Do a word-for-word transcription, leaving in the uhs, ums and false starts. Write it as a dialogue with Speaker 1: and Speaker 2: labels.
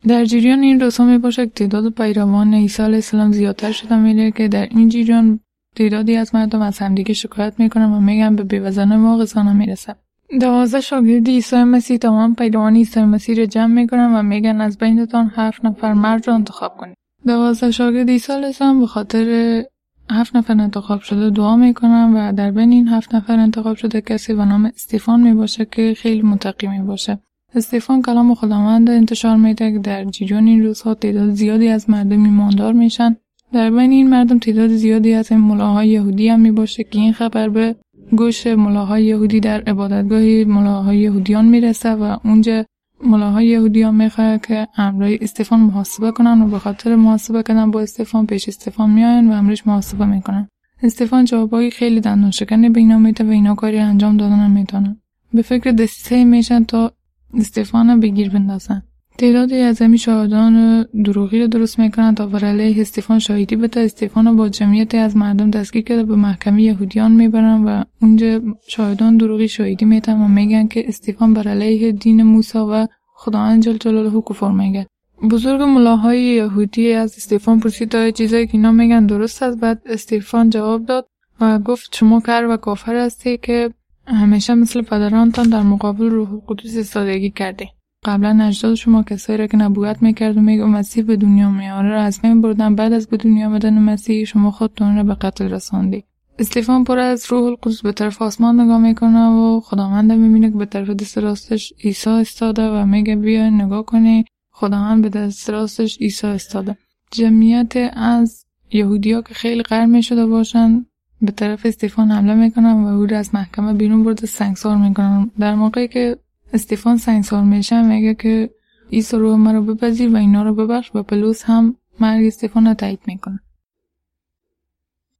Speaker 1: در جریان این روزها می باشد تعداد پیروان عیسی علیه السلام زیادتر شده میره که در این جریان تعدادی از مردم از همدیگه شکایت میکنن و میگن به بیوزن ما غذا نمیرسه. دوازده شاگرد عیسی مسیح تمام پیروان عیسی مسیح را جمع میکنن و میگن از بینتان هفت نفر مرد را انتخاب کنید. دوازده شاگرد عیسی علیه السلام به خاطر هفت نفر انتخاب شده دعا میکنن و در بین این هفت نفر انتخاب شده کسی به نام استفان میباشه که خیلی متقی میباشه. استفان کلام خداوند انتشار میده که در جریان این روزها تعداد زیادی از مردم ایماندار میشن. در بین این مردم تعداد زیادی از این ملاهای یهودی هم میباشه که این خبر به گوش ملاهای یهودی در عبادتگاه ملاهای یهودیان میرسه و اونجا ملاهای یهودیان میخواه که امرای استفان محاسبه کنن و به خاطر محاسبه کردن با استفان پیش استفان میاین و امرش محاسبه میکنن. استفان جوابای خیلی دندانشکنی به اینا میده و اینا کاری انجام دادن نمیتونن. به فکر دسیسه میشن تا استفان بگیر بندازن. تعدادی از امی شاهدان دروغی رو درست میکنن تا بر علیه استفان شاهدی بده. استفان رو با جمعیتی از مردم دستگیر کرده به محکمه یهودیان میبرن و اونجا شاهدان دروغی شاهدی میدن و میگن که استفان بر علیه دین موسی و خداوند جل جلاله کفر میگه. بزرگ ملاهای یهودی از استفان پرسید تا چیزایی که اینا میگن درست است. بعد استفان جواب داد و گفت شما کر و کافر هستی که همیشه مثل پدرانتان در مقابل روح القدس ایستادگی کردی. قبلا اجداد شما کسایی را که نبوت میکرد و میگه مسیح به دنیا میاره را از بین بردن. بعد از به دنیا آمدن مسیح شما خودتون را به قتل رساندی. استفان پر از روح القدس به طرف آسمان نگاه میکنه و خداوند میبینه که به طرف دست راستش عیسی استاده و میگه بیا نگاه کنی. خداوند به دست راستش عیسی استاده. جمعیت از یهودیا که خیلی غرق میشده باشن به طرف استفان حمله میکنن و او را از محکمه بیرون برده سنگسار میکنن. در موقعی که استفان سنگسار میشه میگه که عیسی روح مرا بپذیر و اینا رو ببخش و پولس هم مرگ استفان رو تایید میکنه.